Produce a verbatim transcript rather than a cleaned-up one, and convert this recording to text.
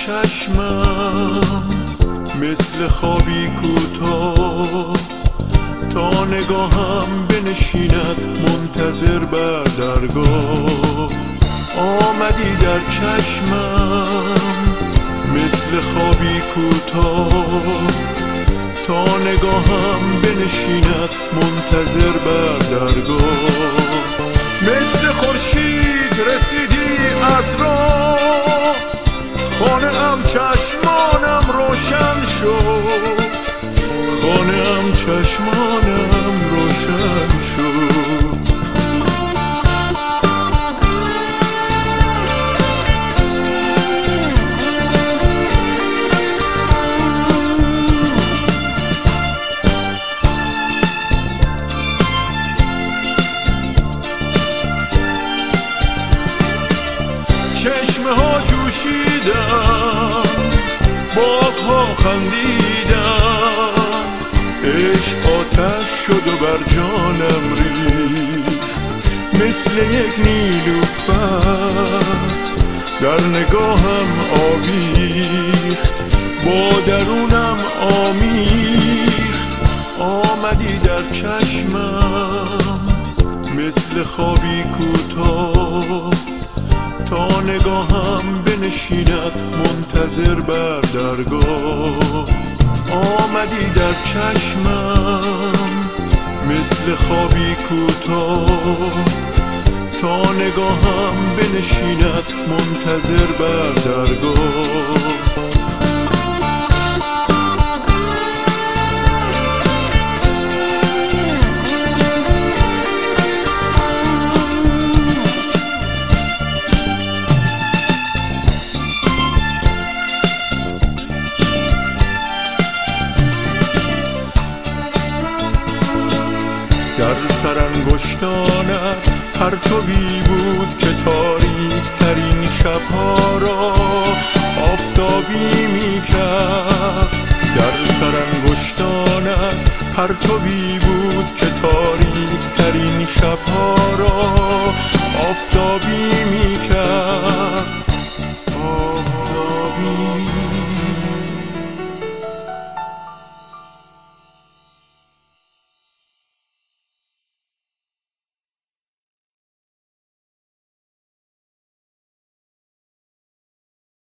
چشمم مثل خوابی کوتاه، تا نگاهم بنشیند منتظر بر درگاه. آمدی در چشمم مثل خوابی کوتاه، تا نگاهم بنشیند منتظر بر درگاه. مثل خورشید رسیدی از راه، خانه ام چشمانم روشن شد، خانه ام چشمانم روشن شد. چشمه ها جوشیدن، باغ ها خندیدن، عشق آتش شد و بر جانم ریخت. مثل یک نیلوفر در نگاهم آویخت، با درونم آمیخت. آمدی در چشمم مثل خوابی کوتاه، تا نگاهم بنشیند منتظر بر درگاه. آمدی در چشمم مثل خوابی کوتاه، تا نگاهم بنشیند منتظر بر درگاه. در سرانگشتانت پرتوی بود که تاریک ترین شبها را آفتابی می کرد. در سرانگشتانت پرتوی بود که تاریک ترین شبها را آفتابی می